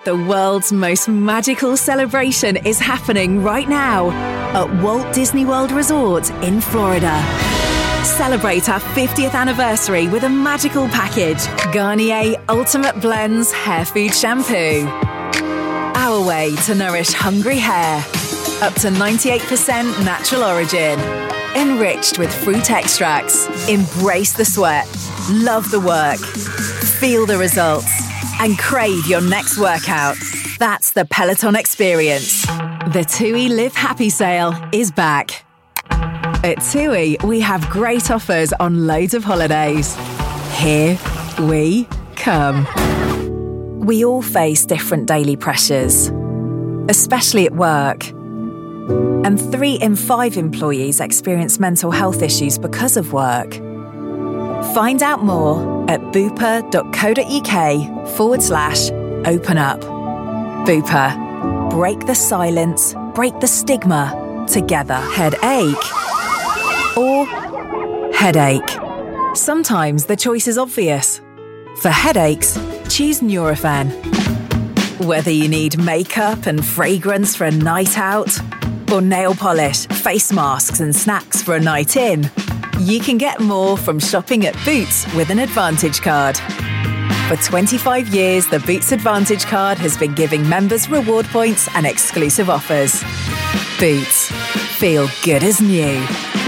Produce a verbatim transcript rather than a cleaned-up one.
The world's most magical celebration is happening right now at Walt Disney World Resort in Florida. Celebrate our fiftieth anniversary with a magical package. Garnier Ultimate Blends Hair Food Shampoo. Our way to nourish hungry hair. Up to ninety-eight percent natural origin. Enriched with fruit extracts. Embrace the sweat. Love the work. Feel the results. And crave your next workout. That's the Peloton experience. The TUI Live Happy sale is back. At TUI, we have great offers on loads of holidays. Here we come. We all face different daily pressures, especially at work. And three in five employees experience mental health issues because of work. Find out more at bupa.co.uk forward slash open up. Bupa. Break the silence, break the stigma, together. Headache or headache. Sometimes the choice is obvious. For headaches, choose Nurofen. Whether you need makeup and fragrance for a night out, or nail polish, face masks and snacks for a night in, you can get more from shopping at Boots with an Advantage card. For twenty-five years, the Boots Advantage card has been giving members reward points and exclusive offers. Boots. Feel good as new.